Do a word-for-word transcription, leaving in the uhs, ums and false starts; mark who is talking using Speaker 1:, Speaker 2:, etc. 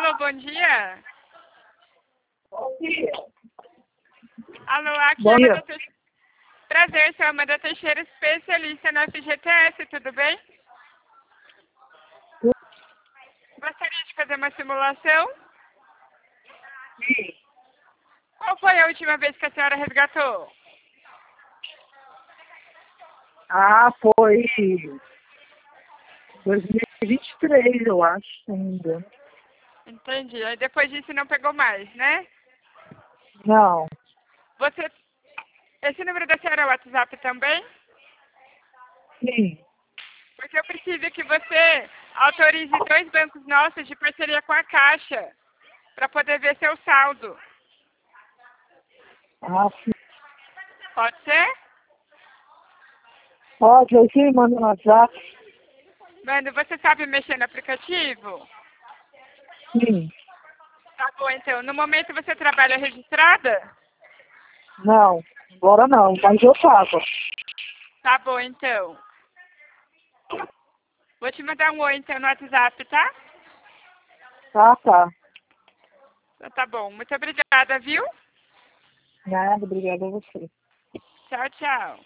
Speaker 1: Alô, bom dia.
Speaker 2: Bom dia.
Speaker 1: Alô, aqui
Speaker 2: Bom
Speaker 1: é a
Speaker 2: dia.
Speaker 1: Amanda Teixeira. Prazer, sou a Amanda Teixeira, especialista no F G T S, tudo bem? Gostaria de fazer uma simulação?
Speaker 2: Sim.
Speaker 1: Qual foi a última vez que a senhora resgatou?
Speaker 2: Ah, foi dois mil e vinte e três, eu acho, se não me engano.
Speaker 1: Entendi. Aí depois disso não pegou mais, né?
Speaker 2: Não.
Speaker 1: Você... Esse número da senhora é o WhatsApp também?
Speaker 2: Sim.
Speaker 1: Porque eu preciso que você autorize dois bancos nossos de parceria com a Caixa para poder ver seu saldo.
Speaker 2: Ah, sim.
Speaker 1: Pode ser?
Speaker 2: Pode, aí você me manda no WhatsApp.
Speaker 1: Mano, você sabe mexer no aplicativo?
Speaker 2: Sim.
Speaker 1: Tá bom, então. No momento você trabalha registrada?
Speaker 2: Não. Agora não, mas eu faço.
Speaker 1: Tá bom, então. Vou te mandar um oi, então, no WhatsApp, tá?
Speaker 2: Tá, tá.
Speaker 1: Então, tá bom. Muito obrigada, viu?
Speaker 2: Nada, obrigada a você.
Speaker 1: Tchau, tchau.